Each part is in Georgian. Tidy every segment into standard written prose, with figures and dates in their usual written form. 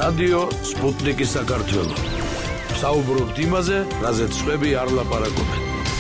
რადიო სპუტნიკი საქართველო. საუბრობთ იმაზე, რაზეც სხვები არ ლაპარაკობენ.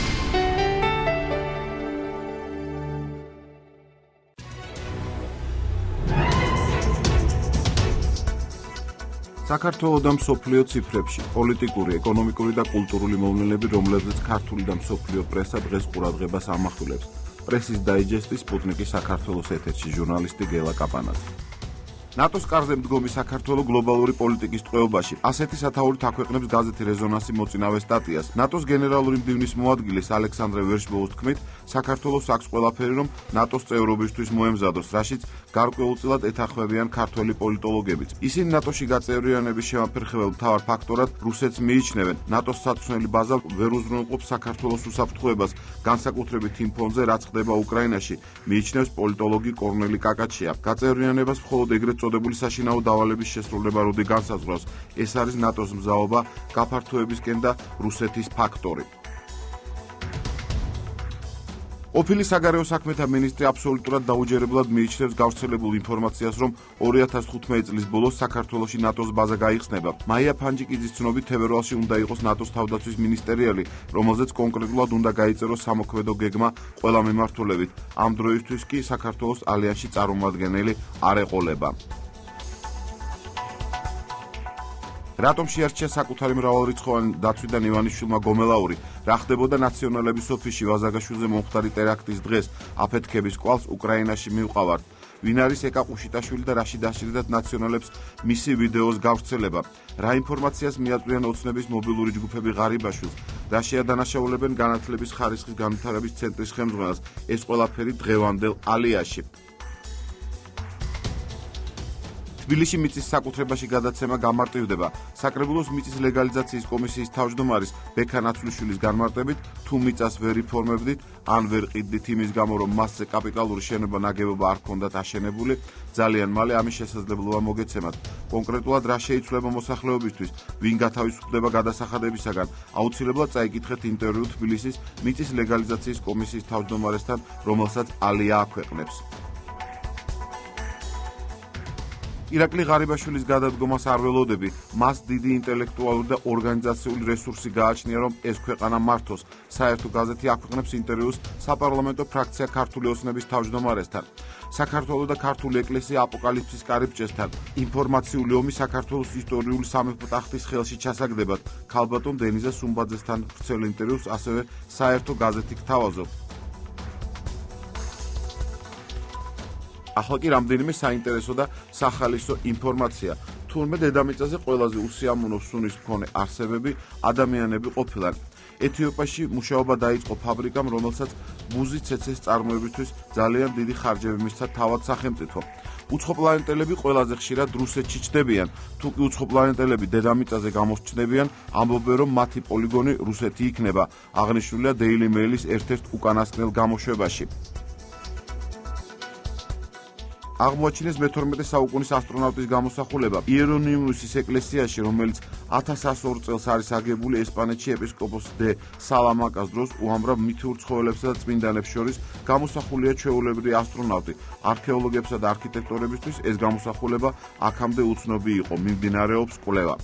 საქართველოს და მსოფლიო ციფრებში პოლიტიკური, ეკონომიკური და კულტურული მოვლენები, რომლებზეც ქართული და მსოფლიო პრესა დღეს ყურადღებას ამახვილებს. პრესის დაიჯესტი სპუტნიკის საქართველოს ეთერში ჟურნალისტი გელა კაპანაძე. ნატოს კარზე მდგომი საქართველოს გლობალური პოლიტიკის ტყვეობაში ასეთი სათაურით აქვეყნებს გაზეთი რეზონანსი მოწინავე სტატიას. ნატოს გენერალური მდივნის მოადგილის ალექსანდრე ვერშბოუს თქმით, საქართველოს აქვს ყველაფერი, რომ ნატოს წევრობისთვის მოემზადოს, რაშიც გარკვეულწილად ეთანხმებიან ქართველი პოლიტოლოგებიც. ისინი ნატოში გაწევრიანების შემაფერხებელ მთავარ ფაქტორად რუსეთს მიიჩნევენ. ნატოს საწვრთნელი ბაზა ვერ უზრუნველყოფს საქართველოს უსაფრთხოებას, განსაკუთრებით იმ ფონზე, რაც ხდება უკრაინაში, მიიჩნევს პოლიტოლოგი კორნელი კაკაჩია. გაწევრიანებას მხოლოდ ეგრეთ წოდებული საშინაო დავალების შესრულება როდი განსაზღვრავს, ეს არის ნატოს მზაობა გაფართოებისკენ და რუსეთის ფაქტორი. ყოფილი საგარეო საქმეთა მინისტრი აბსოლუტურად დაუჯერებლად მიიჩნევს გავრცელებულ ინფორმაციას, რომ 2015 წლის ბოლოს საქართველოში ნატოს ბაზა გაიხსნება. მაია ფანჯიკიძის ცნობით, თებერვალში უნდა იყოს ნატოს თავდაცვის მინისტერიალი, რომელზეც კონკრეტულად უნდა გაიწეროს სამოქმედო გეგმა ყველა მიმართულებით. ამ დროისთვის კი საქართველოს ალიანსში წარმომადგენელი არ ეყოლება. რატომ შეარჩია საკუთარი მრავალრიცხოვანი დაცვიდან ივანიშვილმა გომელაური? რა ხდებოდა ნაციონალების ოფისში ვაზაგაშვილზე მომხდარი ტერაქტის დღეს? აფეთქების კვალს უკრაინაში მივყავართ. ვინ არის ეკა ყუშიტაშვილი და რაში დასჭირდათ ნაციონალებს მისი ვიდეოს გავრცელება? რა ინფორმაციას მიაწვდიან ოცნების მობილური ჯგუფები ღარიბაშვილს? რა შეადანაშაულებენ განათლების ხარისხის განვითარების ცენტრის ხელმძღვანელს? ეს ყველაფერი დღევანდელ ალიაში. თბილისში მიწის საკუთრებაში გადაცემა გამარტივდება. საკრებულოს მიწის ლეგალიზაციის კომისიის თავმჯდომარის ბექა ნაცვლიშვილის განმარტებით, თუ მიწას ვერ იფორმებდით, ან ვერ ყიდდით იმის გამო, რომ მასზე კაპიტალური შენობა ნაგებობა არ ჰქონდათ აშენებული, ძალიან მალე ამის შესაძლებლობა მოგეცემათ. კონკრეტულად რა შეიცვლება მოსახლეობისთვის, ვინ გათავისუფლდება გადასახადებისაგან, აუცილებლად წაიკითხეთ ინტერვიუ თბილისის მიწის ლეგალიზაციის კომისიის თავმჯდომარესთან, რომელსაც ალია აქვეყნებს. ირაკლი ღარიბაშვილის გადადგომას არ ველოდები. მას დიდი ინტელექტუალური და ორგანიზაციული რესურსი გააჩნია, რომ ეს ქვეყანა მართოს. საერთო გაზეთი აქვეყნებს ინტერვიუს საპარლამენტო ფრაქცია ქართული ოცნების თავმჯდომარესთან. საქართველოს და ქართული ეკლესია აპოკალიფსის კარიბჭესთან. ინფორმაციული ომი საქართველოს ისტორიული სამეფო ტახტის ხელში ჩასაგდებად. ქალბატონ დენიზა სუმბაძესთან ვრცელ ინტერვიუს ასევე საერთო გაზეთი გთავაზობ. ახლა კი რამდენიმე საინტერესო და სახალისო ინფორმაცია. თურმე დედამიწაზე ყველაზე უსიამოვნო სუნის მქონე არსებები ადამიანები ყოფილან. ეთიოპიაში მუშაობა დაიწყო ფაბრიკამ, რომელსაც ბუზი ცეცეს წარმოებისთვის ძალიან დიდი ხარჯები მისცა თავად სახელმწიფო. უცხოპლანეტელები ყველაზე ხშირად რუსეთში ჩნდებიან. თუ კი უცხოპლანეტელები დედამიწაზე გამოსჩნდებიან, ამბობენ, რომ მათი პოლიგონი რუსეთი იქნება. აღნიშნულია Daily Mail-ის ერთ-ერთ უკანასკნელ გამოშვებაში. აღმოაჩინეს მე-12 საუკუნის ასტრონავტის გამოსახულება იერონიმუსის ეკლესიაში, რომელიც 1102 წელს არის აგებული ესპანეთში ეპისკოპოს დე სალამანკას დროს უამრავ მითურ ცხოველებსა და წმინდანებს შორის. გამოსახულია ჩვეულებრივი ასტრონავტი. არქეოლოგებსა და არქიტექტორებისთვის ეს გამოსახულება აქამდე უცნობი იყო. მიმდინარეობს კვლევა.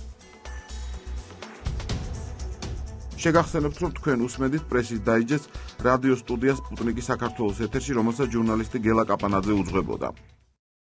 შეგახსენებთ, რომ თქვენ უსმენთ პრესის დაიჯესტს რადიო სტუდია სპუტნიკი საქართველოს ეთერში, რომელსაც ჟურნალისტი გელა კაპანაძე უძღვებოდა.